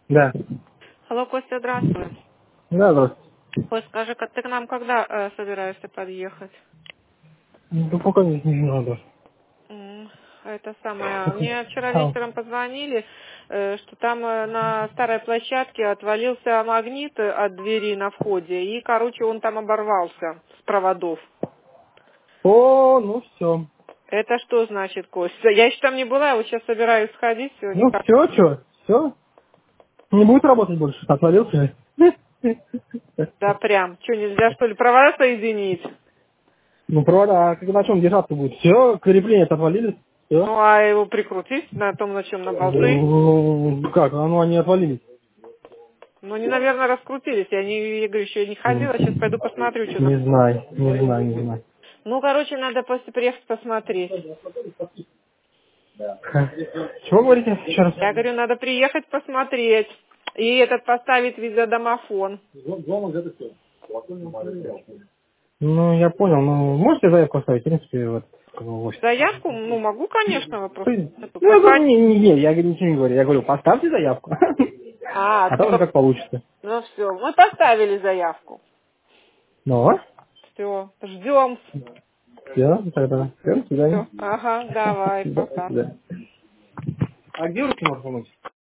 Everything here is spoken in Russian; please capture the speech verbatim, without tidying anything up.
Да. Алло, Костя, здравствуй. Да, здравствуйте. Кость, скажи, как ты к нам когда э, собираешься подъехать? Ну, пока не, не надо. М, Это самое. Пока. Мне вчера А, вечером позвонили, э, что там э, на старой площадке отвалился магнит э, от двери на входе, и, короче, он там оборвался с проводов. О, ну все. Это что значит, Костя? Я еще там не была, я вот сейчас собираюсь сходить сегодня. Ну Как? все, что? Все? Не будет работать больше. Отвалился. Да прям. Что, нельзя, что ли, провода соединить? Ну, провода, а как на чем держаться будет? Все, крепления отвалились. Все. Ну, а его прикрутить на том, на чем, на болты? Ну, как? А ну, они отвалились. Ну, они, наверное, раскрутились. Я, не, я говорю, еще не М, ходила. Сейчас пойду посмотрю, что там. Не знаю, не знаю, не знаю. Ну, короче, надо после приехать посмотреть. Ха. Чего говорите еще раз? Я говорю, надо приехать посмотреть. И этот поставить видеодомофон. Ну, я понял, ну, можете заявку оставить, в принципе, вот, как бы, в офис? Заявку? Ну, могу, конечно, вопрос. Ну, Нету. я говорю, Позвонить. не, не, не, я говорю, ничего не говорю, я говорю, поставьте заявку, А, а там уже все. как получится. Ну, все. Мы поставили заявку. Ну, Все. Ждем. все, тогда, все, до свидания. Все. Ага, давай, Да, до пока. свидания. А где руки можно помыть?